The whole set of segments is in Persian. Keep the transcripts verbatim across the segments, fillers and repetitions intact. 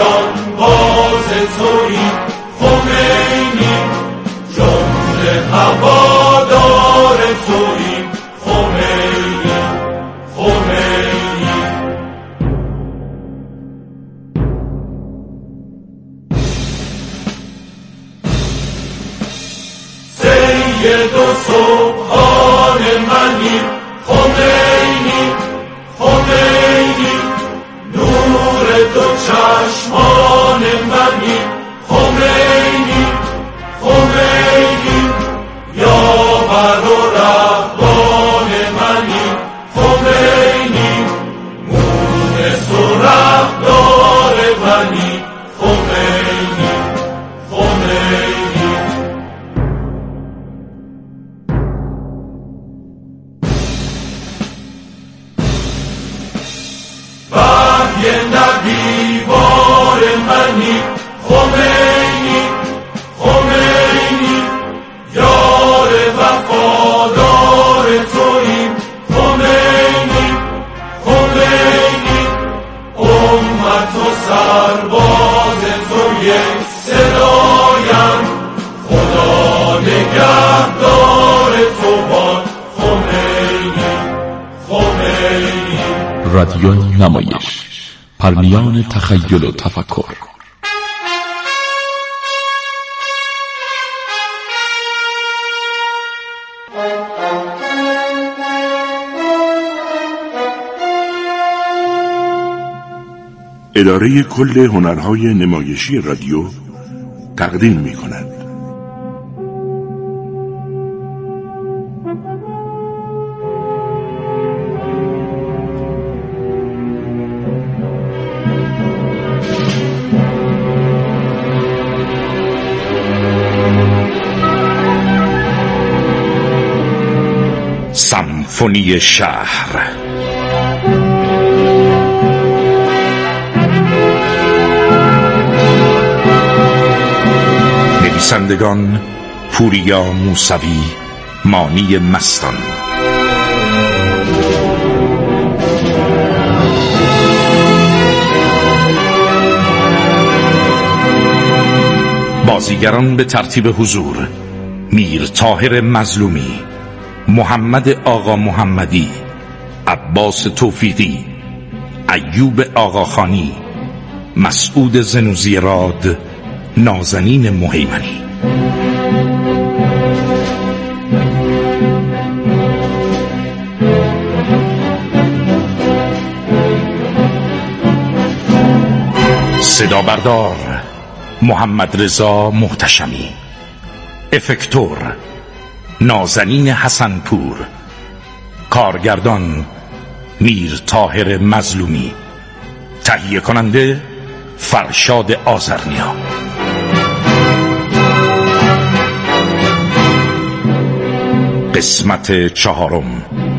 جانباز تویی خمینی، جمله هوادار تویی خمینی، خمینی. سید و سبحان منی خمینی، خمینی. نور دو چشمان منی خمینی، خمینی. یاور و رهبان منی خمینی، مونس و رهدار منی خمینی، خمینی. وحی نبیوار منی خمینی، خمینی. یار وفادار تویی خمینی، خمینی. امت و سرباز تو یک صدایم، خدا نگهدار تو باد خمینی، خمینی. رادیو نمایش، پرمیان تخیل و تفکر. اداره کل هنرهای نمایشی رادیو تقدیم می کند. سمفونی شهر. نویسندگان پوریا موسوی، مانی مستان. بازیگران به ترتیب حضور: میر طاهر مظلومی، محمد آقا محمدی، عباس توفیقی، ایوب آقاخانی، مسعود زنوزی راد، نازنین مهیمنی. صدا بردار محمد رضا محتشمی، افکتور نازنین حسنپور، کارگردان میر طاهر مظلومی، تهیه کننده فرشاد آذرنیا. قسمت چهارم.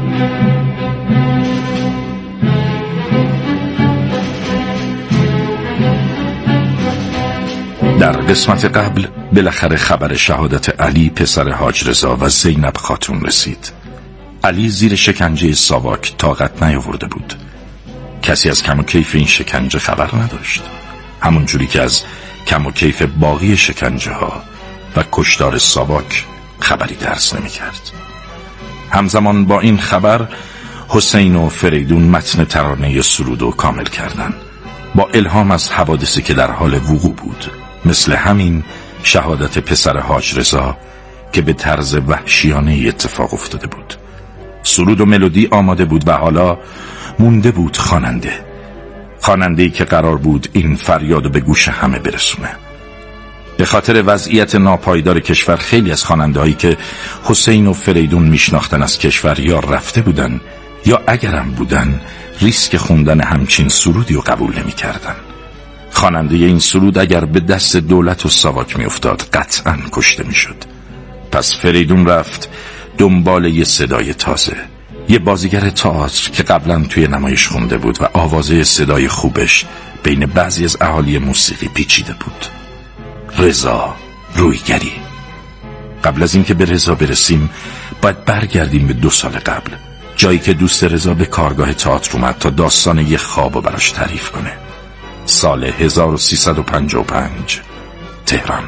در قسمت قبل بالاخره خبر شهادت علی پسر حاج رضا و زینب خاتون رسید. علی زیر شکنجه ساواک طاقت نیاورده بود. کسی از کم و کیف این شکنجه خبر نداشت، همون جوری که از کم و کیف باقی شکنجه ها و کشتار ساواک خبری درس نمی کرد. همزمان با این خبر حسین و فریدون متن ترانه سرودو کامل کردند، با الهام از حوادثی که در حال وقوع بود، مثل همین شهادت پسر حاج رضا که به طرز وحشیانه اتفاق افتاده بود. سرود و ملودی آماده بود و حالا مونده بود خواننده خواننده‌ای که قرار بود این فریادو به گوش همه برسونه. به خاطر وضعیت ناپایدار کشور خیلی از خواننده‌هایی که حسین و فریدون میشناختن از کشور یا رفته بودن یا اگرم بودن ریسک خوندن همچین سرودی رو قبول نمی‌کردن. خواننده این سرود اگر به دست دولت و ساواک میافتاد قطعاً کشته میشد. پس فریدون رفت دنبال یه صدای تازه، یه بازیگر تئاتر که قبلا توی نمایش خونده بود و آوازه صدای خوبش بین بعضی از اهالی موسیقی پیچیده بود. رضا رویگری. قبل از اینکه به رضا برسیم باید برگردیم به دو سال قبل، جایی که دوست رضا به کارگاه تئاتر اومد تا داستان یه خوابو براش تعریف کنه. سال هزار و سیصد و پنجاه و پنج، تهران.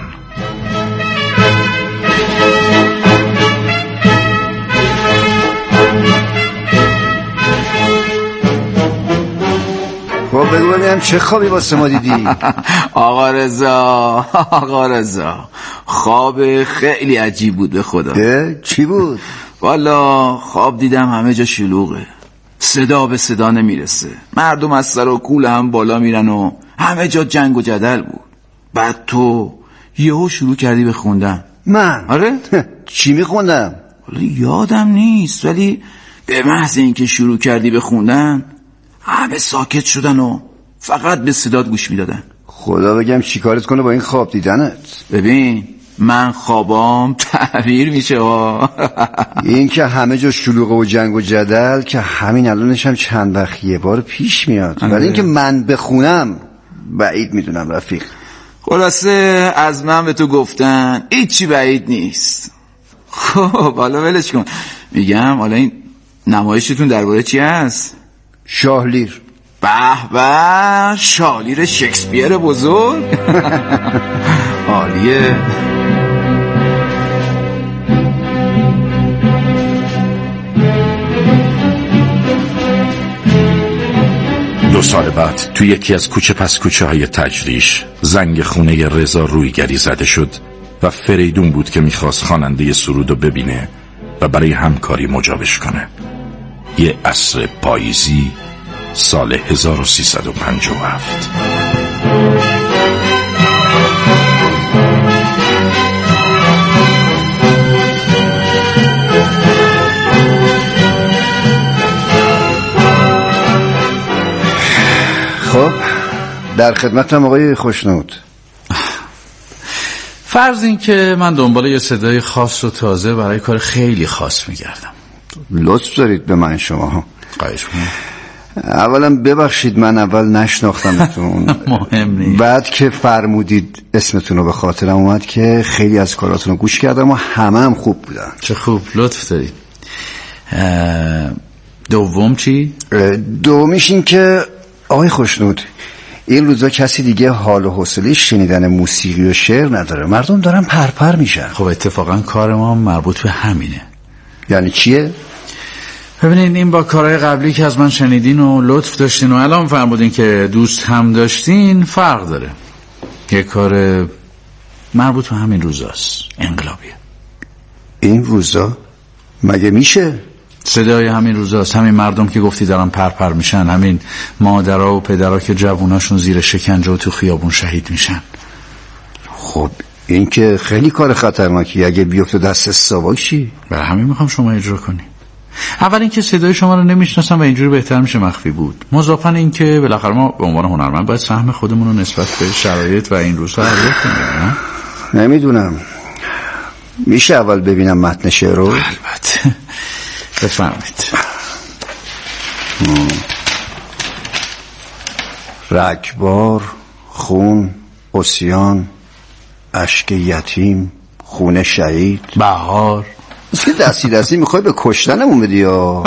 خب بگو ببینم چه خوابی واسه ما دیدی؟ آقا رضا آقا رضا خواب خیلی عجیب بود به خدا. چی بود؟ والا خواب دیدم همه جا شلوغه، صدا به صدا نمیرسه، مردم از سر و کول هم بالا میرن و همه جا جنگ و جدل بود. بعد تو یهو شروع کردی به خوندن. من؟ آره؟ چی میخوندم؟ والا یادم نیست، ولی به محض اینکه شروع کردی به خوندن همه ساکت شدن و فقط به صدات گوش میدادن. خدا بگم چی کارت کنه با این خواب دیدنت. ببین من خوابام تعبیر میشه ها. این که همه جا شلوغه و جنگ و جدل که همین الانش هم چند وقت یه بار پیش میاد، ولی این که من بخونم بعید میدونم رفیق. خلاصه از من به تو گفتن هیچی بعید نیست. خب حالا ولش کن، میگم حالا این نمایشتون درباره چی هست؟ شاهلیر. به به، شاهلیر شکسپیر بزرگ. عالیه. دو سال بعد تو یکی از کوچه پس کوچه های تجریش زنگ خونه رضا رویگری زده شد و فریدون بود که میخواست خواننده سرودو ببینه و برای همکاری مجابش کنه. یه عصر پاییزی سال هزار و سیصد و پنجاه و هفت. خب در خدمتم آقای خوشنود. فرض این که من دنبال یه صدای خاص و تازه برای کار خیلی خاص میگردم. لطف دارید به من شما. خواهش می‌کنم. اولا ببخشید من اول نشناختمتون. مهم نیست. بعد که فرمودید اسمتون رو به خاطرم اومد که خیلی از کاراتون رو گوش کردم و همه هم خوب بودن. چه خوب، لطف دارید. دوم چی؟ دومیش این که آقای خوشنود این روزا کسی دیگه حال و حوصله شنیدن موسیقی و شعر نداره، مردم دارن پرپر میشن. خب اتفاقا کار ما مربوط به همینه. یعنی چیه؟ ببینید این با کارهای قبلی که از من شنیدین و لطف داشتین و الان فرمودین که دوست هم داشتین فرق داره. یه کار مربوط به همین روزاست، انقلابیه. این روزا؟ مگه میشه؟ صدای همین روزاست، همین مردم که گفتی دارن پرپر میشن، همین مادرها و پدرها که جووناشون زیر شکنجه و تو خیابون شهید میشن. خب این که خیلی کار خطرناکی، اگه بیفته دست ساواک چی؟ برای همین میخوام شما اجرا کنی. اول اینکه صدای شما رو نمیشناسم و اینجوری بهتر میشه مخفی بود. مضافاً اینکه بالاخره ما به عنوان هنرمند باید سهم خودمون رو نسبت به شرایط و این روزها ارزیابی کنیم. نمیدونم، میشه اول ببینم متن شعر رو؟ البته، بفرمایید. رگبار، خون، عصیان، اشک یتیم، خون شهید، بهار. که دستی دستی میخوای به کشتنمون بدی یا؟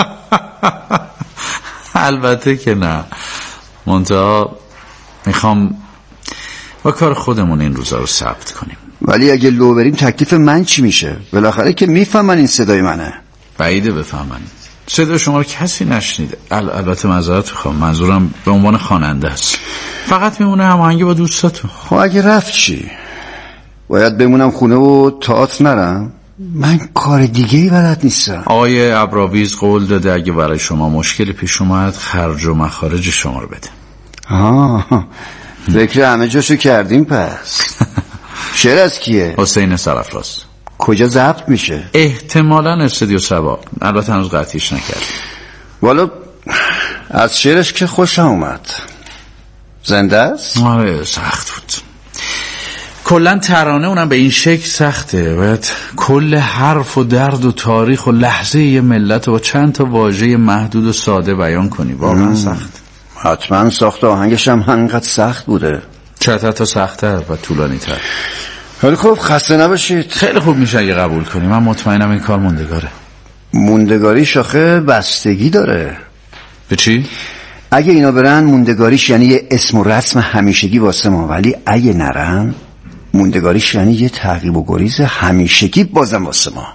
البته که نه، منتها میخوام با کار خودمون این روزا رو ثبت کنیم. ولی اگه لو بریم تکلیف من چی میشه؟ بالاخره که میفهمن این صدای منه. بعیده بفهمن. صدای شما رو کسی نشنیده. ال- البته معذرت میخوام، منظورم به عنوان خواننده است. فقط میمونه هماهنگی با دوستاتون. خب اگه رفت چی؟ باید بمونم خونه و تئاتر نرم؟ من کار دیگه ای بلد نیستم. آقای ابراویز قول داده اگه برای شما مشکلی پیش اومد خرج و مخارج شما رو بده. آه، فکر همه جاشو کردیم پس. شعر از کیه؟ حسین سرافراز. کجا ضبط میشه؟ احتمالاً استودیو سبا، البته هنوز قطعیش نکردیم. والا از شعرش که خوشم اومد. زنده است؟ آره سخت بود. کلن ترانه اونم به این شکل سخته، باید کل حرف و درد و تاریخ و لحظه یه ملت و چند تا واژه محدود و ساده بیان کنی. واقعا سخت. حتما ساخت آهنگش هم انقدر سخت بوده. چند تا سخت‌تر و طولانی تر. خیلی خوب، خسته نباشید. خیلی خوب میشه اگه قبول کنی. من مطمئنم این کار موندگاره. موندگاری شاخه بستگی داره. به چی؟ اگه اینا برن موندگاریش یعنی یه اسم و رسم همیشگی واسه ما، ولی اگه نرن موندگاریش یعنی یه تعقیب و گریز همیشگی بازم واسه ما.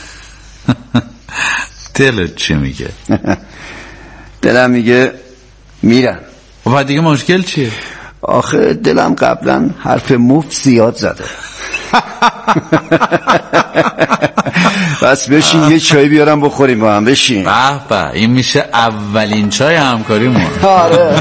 دلت چی میگه؟ دلم میگه میرن. و دیگه مشکل چیه؟ آخه دلم قبلا حرف مفت زیاد زده. بس بشین یه چای بیارم بخوریم با هم. بشین. به به، این میشه اولین چای همکاریمون. آره.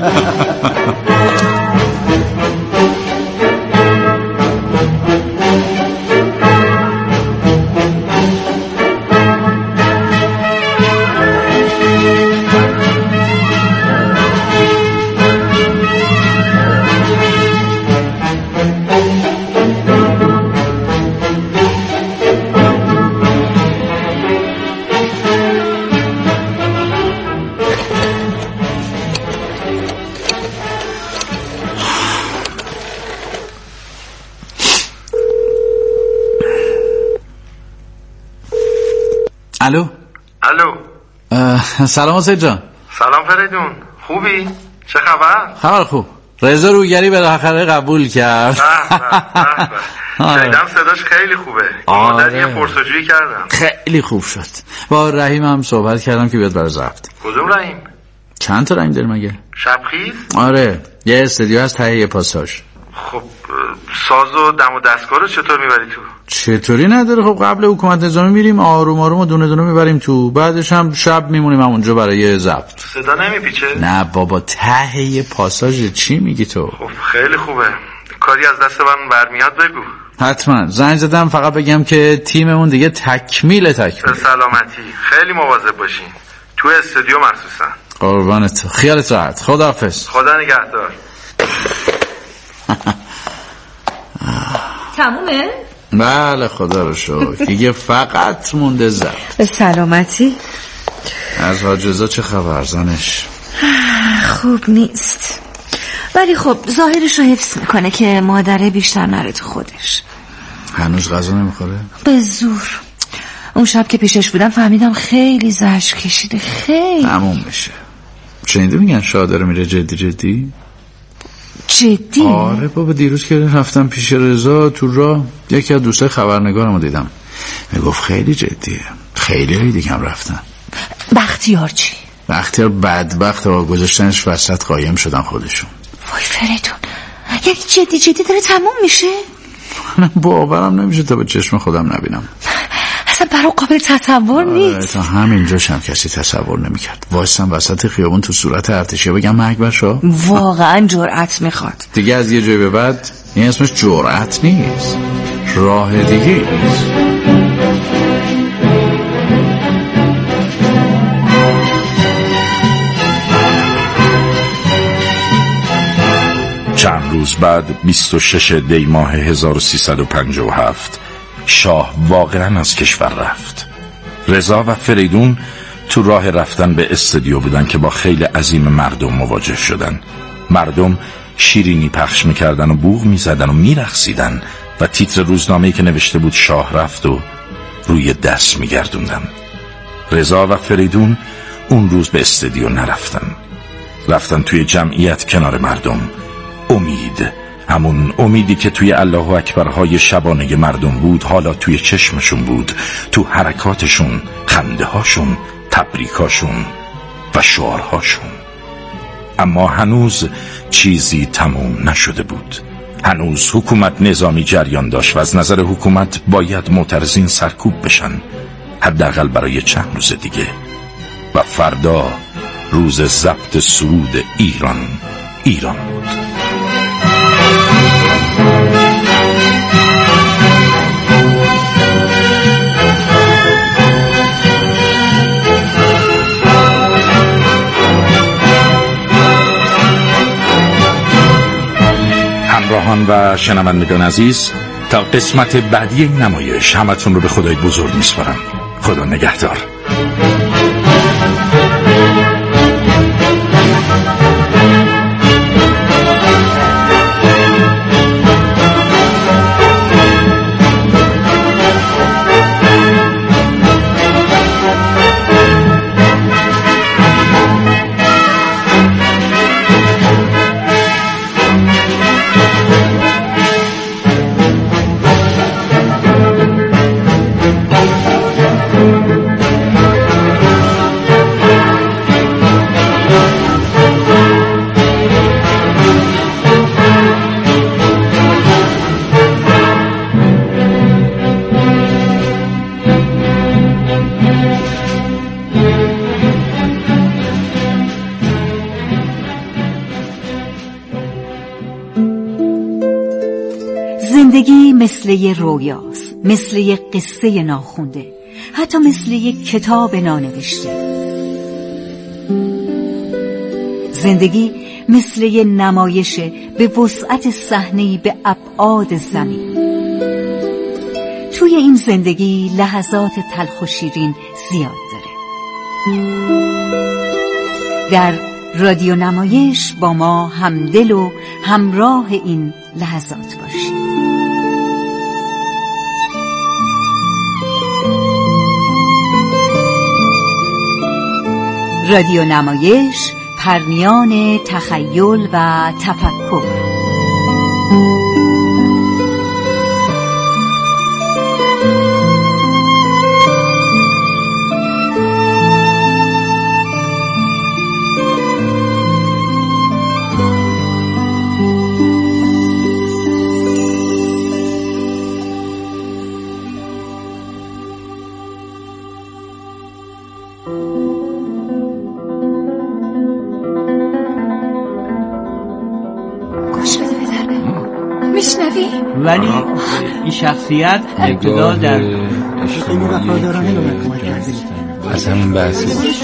الو. الو. سلام حسین جان. سلام فریدون، خوبی؟ چه خبر؟ خبر خوب. رضا روگری بالاخره قبول کرد. به به به. شنیدم صداش خیلی خوبه. مادر یه پرسجویی کردم. خیلی خوب شد. با رحیم هم صحبت کردم که بیاد برای ضبط. کدوم رحیم؟ چند تا رحیم داری مگه؟ شبخیز؟ آره، یه استودیو هست ته یه پاساژ. خب ساز و دم و دستگاه رو چطور میبری تو؟ چطوری نداره؟ خب قبل حکومت نظامی میریم آروم آروم و دونه دونه میبریم تو، بعدش هم شب میمونیم همونجا برای ضبط. صدا نمیپیچه؟ نه بابا، ته یه پاساژ. چی میگی تو؟ خب خیلی خوبه. کاری از دست من برمیاد بگو. حتما. زنگ زدم فقط بگم که تیممون دیگه تکمیل تکمیل. به سلامتی. خیلی مواظب باشین تو استودیو مخصوصا. قربانت. خیالت راحت. خداحافظ. خدا نگهدار. تمومه؟ بله خدا رو شکر. دیگه فقط مونده ضبط. به سلامتی. از حاج رضا چه خبر زنش؟ خوب نیست، ولی خب ظاهرش رو حفظ میکنه که مادره بیشتر نره تو خودش. هنوز غذا نمیخوره؟ به زور. اون شب که پیشش بودم فهمیدم خیلی زجر کشیده. خیلی تموم میشه. شنیده میگن شاه داره میره جدی جدی؟ جدی؟ آره بابا، دیروز که رفتم پیش رضا تو راه یکی از دوستای خبرنگارمو دیدم میگفت خیلی جدیه. خیلی هایی دیگه هم رفتن. بختیار چی؟ بختیار بدبخت ها گذاشتنش وسط قایم شدن خودشون. وای فریدون، یعنی جدی جدی داره تموم میشه؟ من باورم نمیشه تا به چشم خودم نبینم. اصلا برای قابل تصور نیست. تا همینجاش هم کسی تصور نمیکرد. واسم وسط خیابون تو صورت ارتشی بگم من اکبر شاه. واقعا جرأت میخواد. دیگه از یه جای به بعد این اسمش جرأت نیست، راه دیگه نیست. چند روز بعد بیست و شش دی ماه هزار و سیصد و پنجاه و هفت شاه واقعا از کشور رفت. رضا و فریدون تو راه رفتن به استودیو بودن که با خیلی عظیم مردم مواجه شدن. مردم شیرینی پخش میکردن و بوق میزدن و میرقصیدن و تیتر روزنامه‌ای که نوشته بود شاه رفت و روی دست میگردوندن. رضا و فریدون اون روز به استودیو نرفتن. رفتن توی جمعیت کنار مردم. امید، همون امیدی که توی الله اکبرهای شبانه مردم بود، حالا توی چشمشون بود، تو حرکاتشون، خنده هاشون، تبریکاشون و شعارهاشون. اما هنوز چیزی تموم نشده بود. هنوز حکومت نظامی جریان داشت و از نظر حکومت باید معترضین سرکوب بشن، حداقل برای چند روز دیگه. و فردا روز ضبط سرود ایران ایران بود. همراهان و شنوندگان عزیز، تا قسمت بعدی این نمایش همتون رو به خدای بزرگ میسپارم. خدا نگهدار. زندگی مثل یه رویاست، مثل یه قصه ناخونده، حتی مثل یه کتاب نانوشته. زندگی مثل یه نمایشه به وسعت صحنه‌ای به ابعاد زمین. توی این زندگی لحظات تلخ و شیرین زیاد داره. در رادیو نمایش با ما همدل و همراه این لحظات باشید. رادیو نمایش، پرمیان تخیل و تفکر. ولی این شخصیت ابتدا در از همین بحث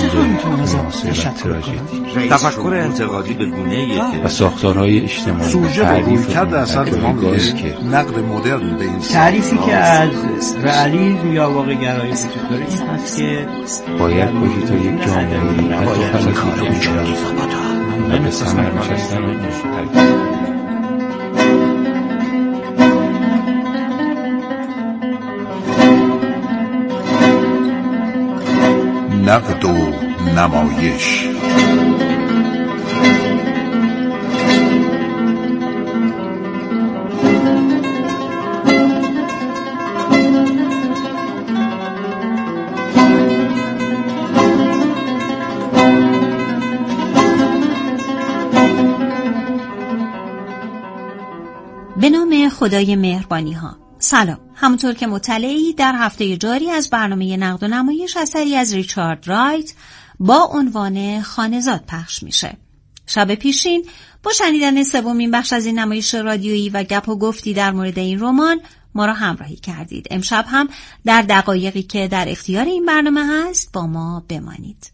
تفکر انتقادی به گونه‌ای و ساختارهای اجتماعی تعریف کرده اثر که نقد مدرن به این تعریفی که از رئالیسم یا واقع گرایی وجود داره این هست که باید باشی تا یک جامعه حتی فلسفی میشود و به ثمر نشستن نقد و نمایش. به نام خدای مهربانی ها. سلام. همونطور که مطلعی در هفته جاری از برنامه نقد و نمایش اثری از ریچارد رایت با عنوان خانه‌زاد پخش میشه. شب پیشین با شنیدن سومین بخش از این نمایش رادیویی و گپ و گفتی در مورد این رمان ما را همراهی کردید. امشب هم در دقایقی که در اختیار این برنامه هست با ما بمانید.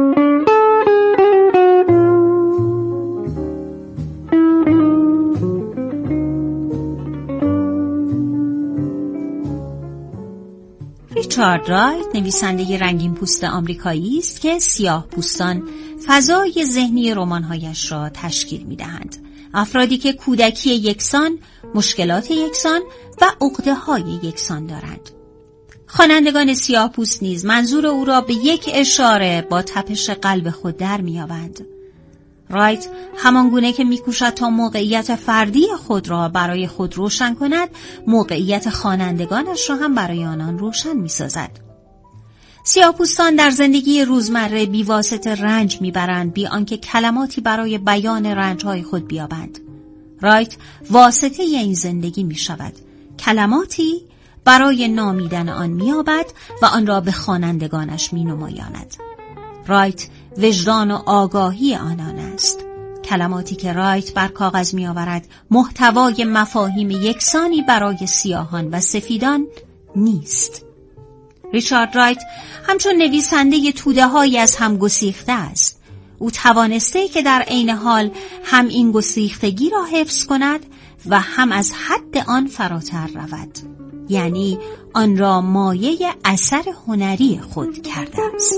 ریچارد رایت نویسنده رنگین پوست آمریکایی است که سیاه پوستان فضای ذهنی رمان‌هایش را تشکیل می‌دهند. افرادی که کودکی یکسان، مشکلات یکسان و عقده‌های یکسان دارند. خوانندگان سیاه پوست نیز منظور او را به یک اشاره با تپش قلب خود در می‌یابند. رایت همانگونه که می‌کوشد تا موقعیت فردی خود را برای خود روشن کند، موقعیت خوانندگانش را هم برای آنان روشن می‌سازد. سیاه‌پوستان در زندگی روزمره بی‌واسطه رنج می‌برند بی آنکه کلماتی برای بیان رنج‌های خود بیابند. رایت واسطه این زندگی می‌شود. کلماتی برای نامیدن آن می‌یابد و آن را به خوانندگانش می‌نمایاند. رایت وجدان و آگاهی آنان است. کلماتی که رایت بر کاغذ می آورد محتوای مفاهیم یکسانی برای سیاهان و سفیدان نیست. ریچارد رایت همچون نویسنده توده های از هم گسیخته است. او توانسته که در عین حال هم این گسیختگی را حفظ کند و هم از حد آن فراتر رود. یعنی آن را مایه اثر هنری خود کرده است.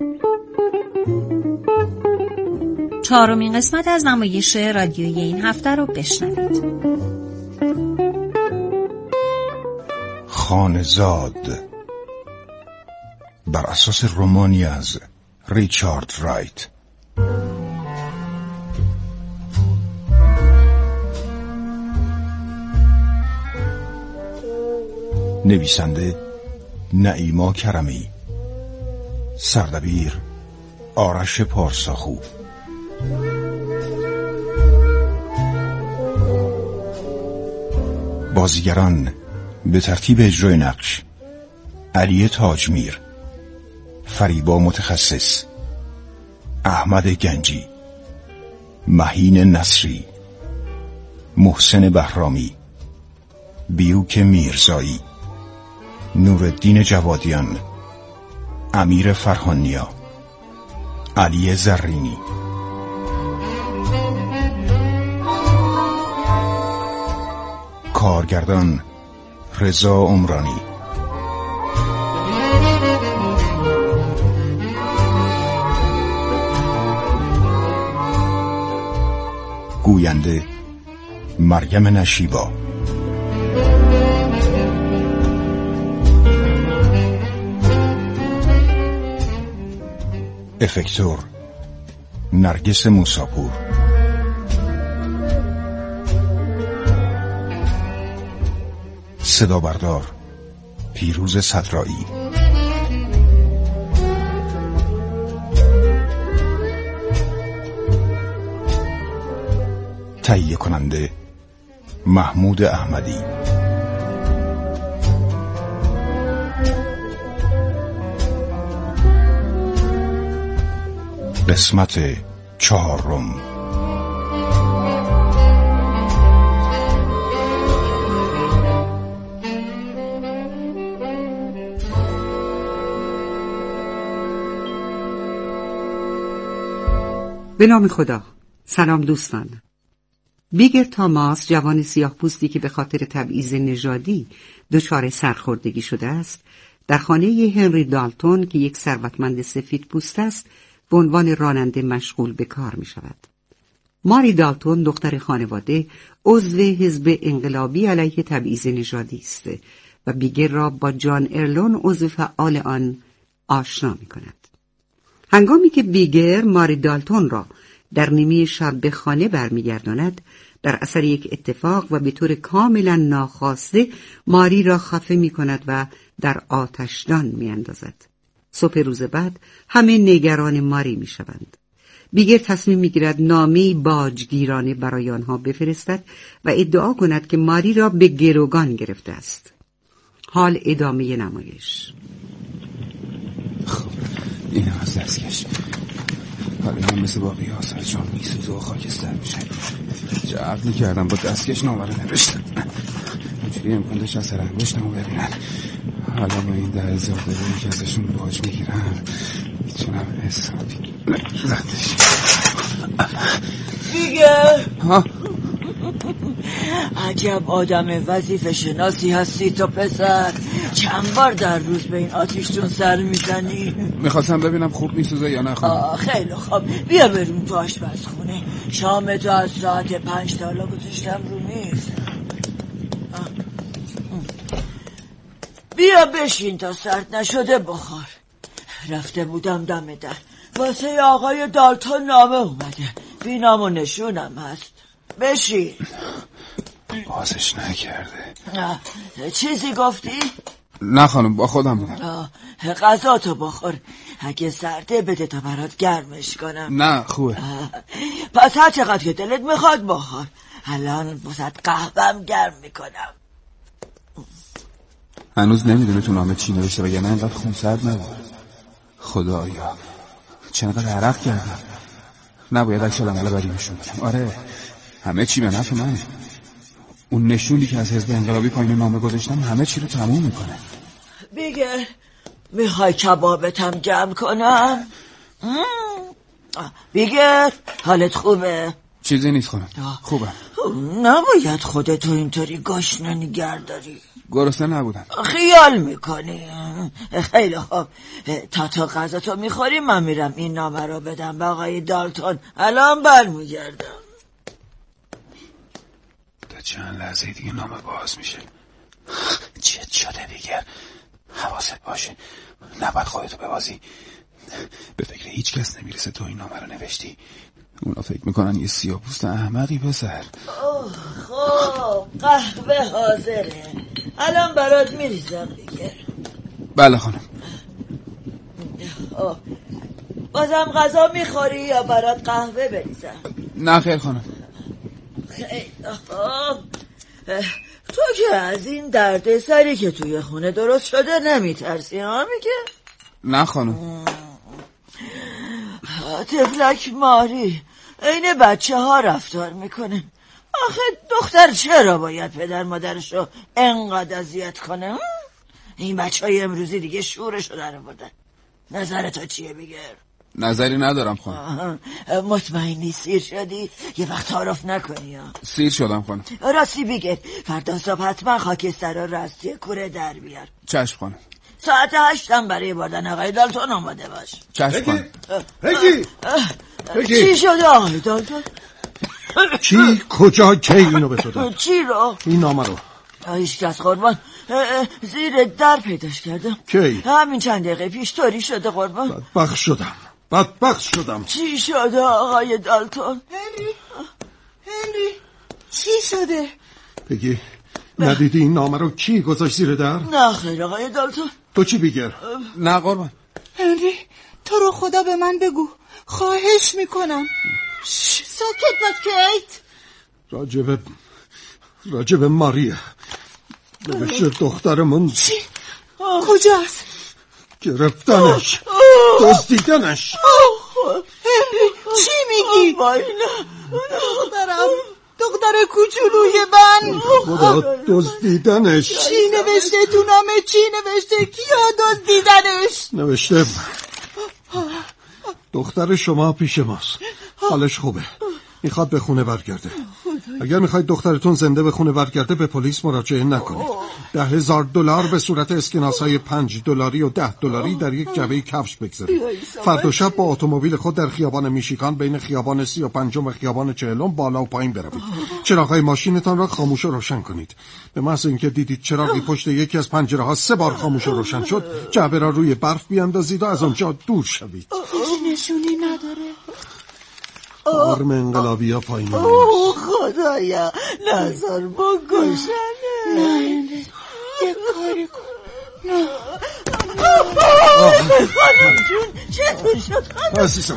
چهارمین قسمت از نمایش رادیویی این هفته رو بشنوید. خانه‌زاد بر اساس رمانی از ریچارد رایت. نویسنده نعیما کرمی، سردبیر آرش پارساخو. بازیگران به ترتیب اجرای نقش: علی تاجمیر، فریبا متخصص، احمد گنجی، مهین نصری، محسن بهرامی، بیوک میرزایی، نورالدین جوادیان، امیر فرهانیا، علی زرینی. کارگردان رضا عمرانی. گوینده مریم نشیبا. افکتور نرگس موساپور. صدا بردار پیروز صدرایی. تهیه کننده محمود احمدی. قسمت چهارم. به نام خدا. سلام دوستان. بیگر تاماس، جوان سیاه پوستی که به خاطر تبعیض نژادی دچار سرخوردگی شده است، در خانه هنری دالتون که یک ثروتمند سفید پوست است به عنوان راننده مشغول به کار می شود. ماری دالتون، دختر خانواده، عضو حزب انقلابی علیه تبعیض نژادی است و بیگر را با جان ارلون، عضو فعال آن، آشنا می کند. هنگامی که بیگر ماری دالتون را در نیمه شب به خانه برمیگرداند، در اثر یک اتفاق و به طور کاملا ناخواسته ماری را خفه می کند و در آتشدان می اندازد. صبح روز بعد همه نگران ماری می شوند. بیگر تصمیم می گیرد نامه‌ای باجگیرانه برای آنها بفرستد و ادعا کند که ماری را به گروگان گرفته است. حال ادامه نمایش. خب این از دستکش. حالا من مثل باقی آثار جان میسوزه و خاکستر میشه. چه عقلی کردم با دستکش نامه رو نوشتم. اینجوری امکان داشت از سر انگشتم رو ببینن. حالا با این ده هزار دلاری که ازشون باج میگیرم میتونم حسابی زندش. دیگه ها؟ عجب آدم وظیفه شناسی هستی تو پسر. چند بار در روز به این آتیشتون سر میزنی؟ میخواستم ببینم خوب میسوزه یا نه. خب خیلی خوب، بیا بریم تو آشپزخونه. شام تو از ساعت پنج تا حالا گذاشتم رو میز. بیا بشین تا سرد نشده بخور. رفته بودم دم در، واسه آقای دالتون نامه اومده، بی نام و نشونم هست. بشین. بازش نکرده. چیزی گفتی؟ نه خانم، با خودم بودم. غذا تو بخور، اگه سرده بده تا برات گرمش کنم. نه خوبه. پس هر چقدر که دلت میخواد بخور. الان واسه قهوه‌ام گرم میکنم. هنوز نمیدونه تو نامه چی نوشته وگرنه اینقدر خون سرد نبود. خدایا چقدر عرق کردم. نباید عکس العمل بدی نشون بدم. آره همه چی به نفع منه. اون نشونی که از حزب انقلابی پایین نامه گذاشتم همه چی رو تموم میکنه. بیگر میخوای کبابتم جمع کنم؟ بیگر حالت خوبه؟ چیزی نیست خانم، خوبه. نباید خودتو اینطوری گشنه نگه داری. گرسنه نبودم. خیال میکنی؟ خیلی خوب، تا تو غذا تو میخوری من میرم این نامه رو بدم به آقای دالتون. الان برمیگردم. تا چند لحظه دیگه نامه باز میشه. چت شده دیگر. حواست باشه نباید خودتو ببازی. به فکر هیچ کس نمیرسه تو این نامه رو نوشتی. اونا فکر میکنن یه سیاه‌پوست احمقی پسر. اوه خب قهوه حاضره، الان برات میریزم دیگه. بله خانم. اوه. بازم غذا میخوری یا برات قهوه بریزم؟ نه خیر خانم. خیلی خوب. تو که از این درد سری که توی خونه درست شده نمیترسی ها؟ میگه؟ نه خیر خانم. خب خب قهوه حاضره، الان برات میریزم دیگه. بله خانم. بازم غذا میخوری یا برات قهوه بریزم؟ نه خیر خانم. تو که از این درد سری که توی خونه درست شده نمیترسی ها؟ میگه؟ نه خانم. تفلک ماری عین بچه ها رفتار میکنه. آخه دختر چرا باید پدر مادرشو انقدر اذیت کنه؟ این بچه های امروزی دیگه شورشو در آوردن. نظر تو چیه بگر؟ نظری ندارم خانم. مطمئنی سیر شدی؟ یه وقت تعارف نکنی ها. سیر شدم خانم. راستی بگر فردا صبح حتما خاکستر رو راستی کوره در بیار. چشم خانم. ساعت هشتم برای بردن آقای دالتون آماده باش. چشم خانم. بگی بگی چی شده آقای دالتون؟ چی کجا کی اینو به تو داد؟ چی رو؟ این نامه رو هیچ کس قربان. زیر در پیداش کردم. کی؟ همین چند دقیقه پیش طوری شده قربان. بدبخت شدم بدبخت شدم. چی شده آقای دالتون؟ هنری هنری چی شده؟ بگی ندیدی این نامه رو کی گذاشت زیر در؟ نه خیر آقای دالتون. تو چی بگر؟ نه قربان. هنری تو رو خدا به من بگو، خواهش میکنم. ساکت باش کیت. راجب راجب ماریه نوشته دخترمون. چی؟ کجاست؟ گرفتنش دزدیدنش. هنری چی میگی؟ دخترم دختر کوچولوی من. خدا دزدیدنش. چی نوشته تو نامه؟ چی نوشته؟ کیا دزدیدنش؟ نوشته دختر شما پیش ماست، حالش خوبه، میخواد به خونه برگرده. اگر میخواید دخترتون زنده به خونه برگرده به پلیس مراجعه نکنید. ده هزار دلار به صورت اسکناس های پنج دلاری و ده دلاری در یک جعبه کفش بگذارید. فردا شب با اتومبیل خود در خیابان میشیگان بین خیابان سی و پنجم و خیابان چهلم بالا و پایین بروید. چراغ‌های ماشینتان را خاموش و روشن کنید. به محض اینکه دیدید چراغی پشت یکی از پنجره ها سه بار خاموش و روشن شد، جعبه را روی برف بیاندازید و از آنجا دور شوید. هیچ نشونی نداره. آرم انقلابی ها پایین. اوه خدایا نظر بگشنه. نه یه کاری کن. نه خانم جون چطور شد خانم؟ عزیزم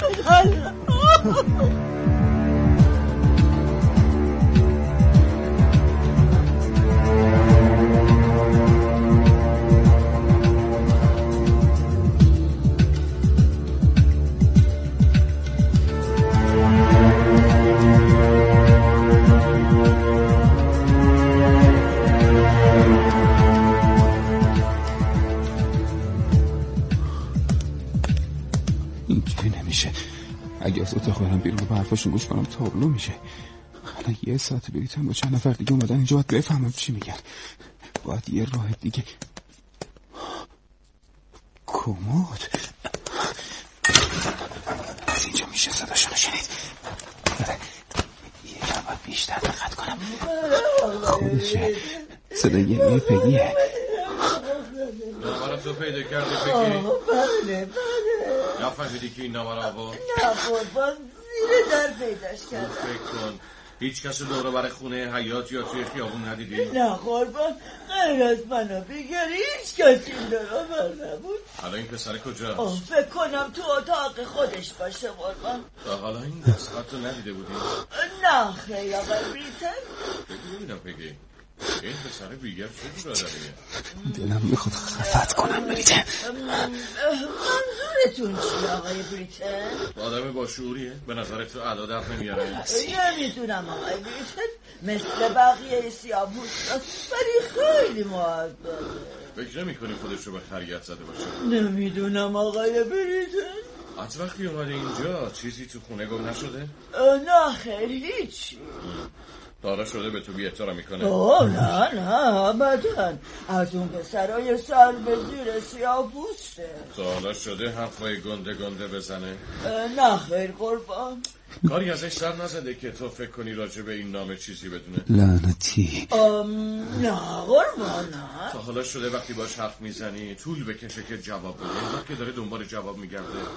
اگه از اتاق برم بیرون به حرفاشون گوش کنم تابلو میشه. الان یه ساعت بریتم با چند نفر دیگه اومدن اینجا، باید بفهمم چی میگن. باید یه راه دیگه. کمد از اینجا میشه صداشونو شنید. یه کم باید بیشتر دقت کنم. خودشه صدای یه می پگیه. نامه رو تو پیدا کردی پگی؟ بله بله. نفهمیدی که این نامه رو آورد؟ نه قربان زیر در پیداش کردم. فکر کن هیچ کسی دوره برای خونه حیات یا توی خیابون ندیدی؟ نه قربان غیر از منو بگر هیچ کسی این داره بر نبود. حالا این پسر کجاست؟ فکر کنم تو اتاق خودش باشه قربان. تا حالا این دستخط رو ندیده بودی؟ نه خیلی آقای بریتن. بگو ببینم بگی این پسر بیگر چه برادریه؟ دلم میخواد خفت کنم بریتن. منظورتون چی آقای بریتن؟ آدم با شعوریه؟ به نظرت تو ادا در نمیاره؟ نمیدونم آقای بریتن، مثل بقیه سیاه‌پوستاست ولی خیلی مؤدبه. فکر نمی کنی خودش رو به خریت زده باشه؟ نمیدونم آقای بریتن. از وقتی اومده اینجا چیزی تو خونه گم نشده؟ نه خیلی هیچی. داره شده به تو بی احترام میکنه؟ اوه نه نه ابدا، از اون پسرای سر به زیر سیاه‌پوسته. تا حالا شده حرفای گنده گنده بزنه؟ نه خیر قربان. کاری ازش سر نزده که تو فکر کنی راجع به این نامه چیزی بدونه؟ لعنتی. نه قربان نه. تا حالا شده وقتی باش حرف میزنی طول بکشه که جواب بده، وقتی که داره دنبال جواب میگرده